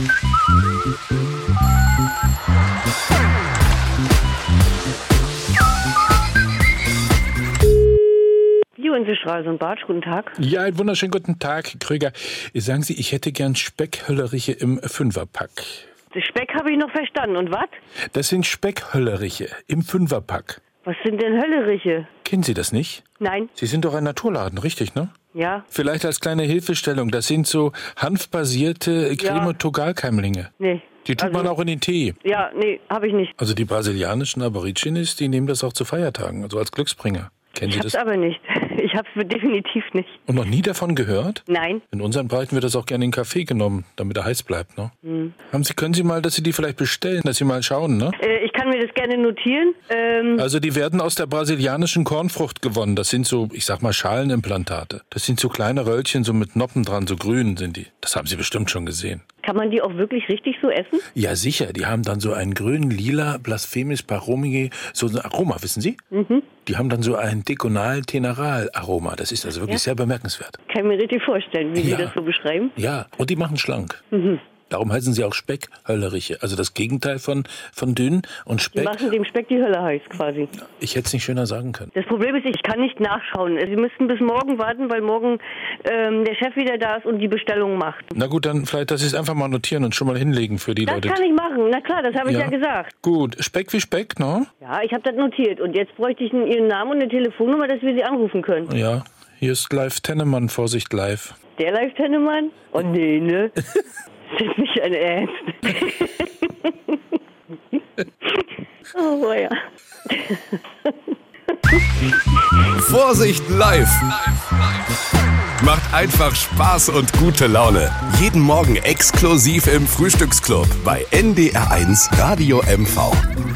Straße und Bartsch, guten Tag. Ja, einen wunderschönen guten Tag, Krüger. Sagen Sie, ich hätte gern Speckhölleriche im Fünferpack. Das Speck habe ich noch verstanden. Und was? Das sind Speckhölleriche im Fünferpack. Was sind denn Hölleriche? Kennen Sie das nicht? Nein. Sie sind doch ein Naturladen, richtig, ne? Ja. Vielleicht als kleine Hilfestellung, das sind so hanfbasierte Creme-Togal-Keimlinge. Nee. Die tut man auch in den Tee. Ja, nee, habe ich nicht. Also die brasilianischen Aborigines, die nehmen das auch zu Feiertagen, also als Glücksbringer. Kennen Sie das? Ich hab's aber nicht. Ich hab's definitiv nicht. Und noch nie davon gehört? Nein. In unseren Breiten wird das auch gerne in Kaffee genommen, damit er heiß bleibt, ne? Können Sie mal, dass Sie die vielleicht bestellen, dass Sie mal schauen, ne? Ich kann mir das gerne notieren. Also die werden aus der brasilianischen Kornfrucht gewonnen. Das sind so, ich sag mal, Schalenimplantate. Das sind so kleine Röllchen, so mit Noppen dran, so grün sind die. Das haben Sie bestimmt schon gesehen. Kann man die auch wirklich richtig so essen? Ja, sicher. Die haben dann so einen grünen, lila, Blasphemis paromige, so ein Aroma, wissen Sie? Die haben dann so ein Dekonal-Teneral-Aroma. Das ist also wirklich sehr bemerkenswert. Kann ich mir richtig vorstellen, wie Sie das so beschreiben. Ja, und die machen schlank. Darum heißen sie auch Speckhölleriche. Also das Gegenteil von dünn und Speck. Die machen dem Speck die Hölle heiß quasi. Ich hätte es nicht schöner sagen können. Das Problem ist, ich kann nicht nachschauen. Sie müssten bis morgen warten, weil morgen der Chef wieder da ist und die Bestellung macht. Na gut, dann vielleicht, dass Sie es einfach mal notieren und schon mal hinlegen für die Leute. Das kann ich machen. Na klar, das habe ich ja gesagt. Gut, Speck wie Speck, ne? Ja, ich habe das notiert. Und jetzt bräuchte ich Ihren Namen und eine Telefonnummer, dass wir Sie anrufen können. Ja, hier ist Live Tennemann, Vorsicht live. Der Live Tennemann? Oh nee, ne? Das ist nicht ein Ernst. Oh ja. Vorsicht live! Macht einfach Spaß und gute Laune. Jeden Morgen exklusiv im Frühstücksclub bei NDR1 Radio MV.